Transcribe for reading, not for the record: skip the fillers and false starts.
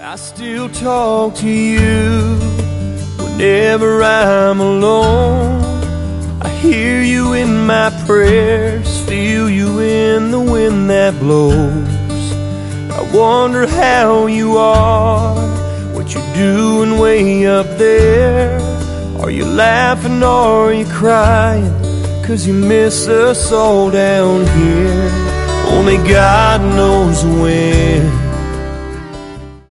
I still talk to you whenever I'm alone. I hear you in my prayers, feel you in the wind that blows. I wonder how you are, what you're doing way up there. Are you laughing or are you crying? 'Cause you miss us all down here. Only God knows when.